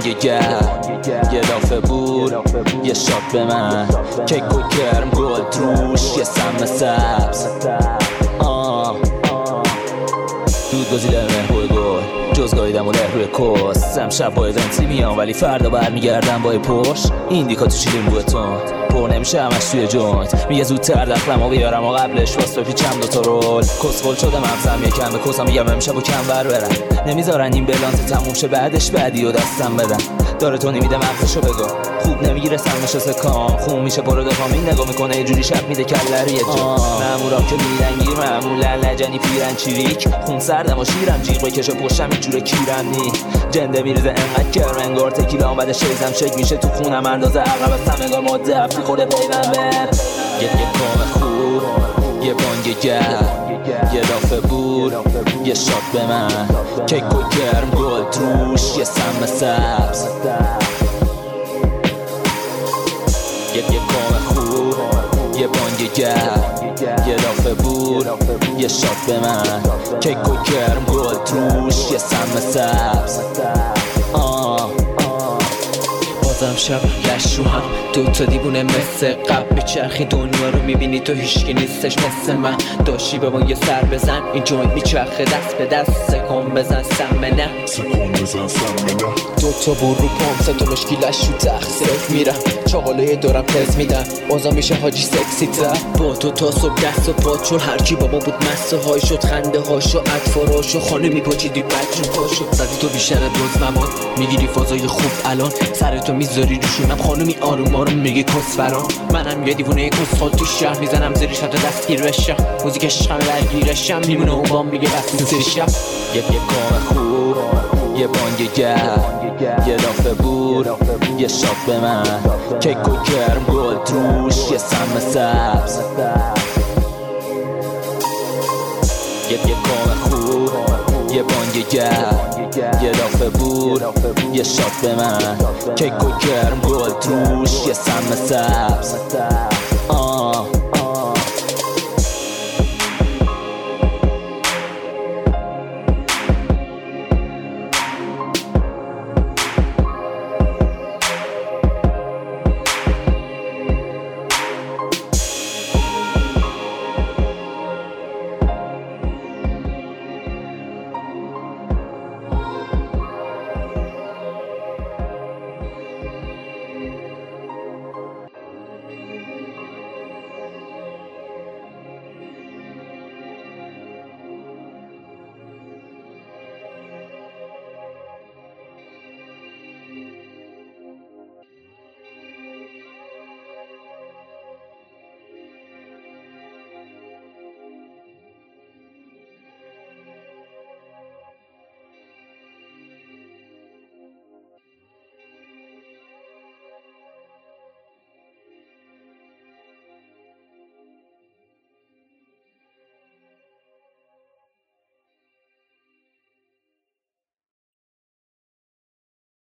بانگ گرم یه لافه بود یه شات به من کیک و کرم گل تروش یه سم سبز دود گزیده مهوی گل جز گاییدم و لحروی کس امشب با ایونتی میام ولی فردا برمیگردم با پشت ایندیکا تو چیلیم بوتون پر نمیشه همش توی جوینت میگه زودتر دخلمو بیارم و قبلش باز بپیچم دوتا رول کسخل شده مغزم یکم به کسم میگم امشب و کم ور برم نمیذارن این بلانس تموم شه بعدش بعدی و دستم بدن داره تو نمیده مغزشو بگو خوب نمیگیره سمش سکام خون میشه پرو دفامین نگاه میکنه یه جوری شب میده کلر یه جا مامورام که میدنگیر معمولا لجنی پیرن چیریک خون سردم و شیرم جیغ بکشه پشتم یه جوره کیرم نی جنده میریزه انقدر کرم انگار تکیلا اومده شیزم شک میشه تو خونم اندازه عقب از همگار ماده هفتی خورده بیمم بر یه کام خوب یه بانگ گرم یه لافه بود یه شات به من کیک و گرم گل تروش یه سم سبز یه کام خوب یه بانگ گرم یه لافه بود یه شات به من کیک و گرم گل تروش یه سم سبز بازم شب لش رو هم دوتا دیوونه مثل قبل چرخی دنیا رو میبینی تو هیچکی نیستش مثل من داشتی به ما یه سر بزن این جوینت میچرخه دست به دست سکون بزن سمنه دوتا بور رو پام ستا مشکی لش رو تخصیرک میرم چاقاله دارم تز میدم بازم میشه حاجی سکسی تر با تو تا صبح دست و پا چون هرکی بابا بود مسته های شد خنده هاشو اطفاراشو خانه میپاچیدی بجون هاشو زدی تو بیشتر روز ممان میگیری فازای خوب الان سرتو میذاری روشونم خانومی آروم آروم میگه کسفران منم یه دیوونه کسخال تو شهر میزنم زیرش حتی دستگیر بشم موزیکش همه درگیرشم میمونه اون بام میگه بس سرشم یه کام خوب یه بانگ گرم یه لافه بود یه شات به من کیک و کرم گل تروش یه سم سبز یه کام خوب یه بانگ گرم یه لافه بود یه شات به من کیک و کرم گل تروش یه سم سبز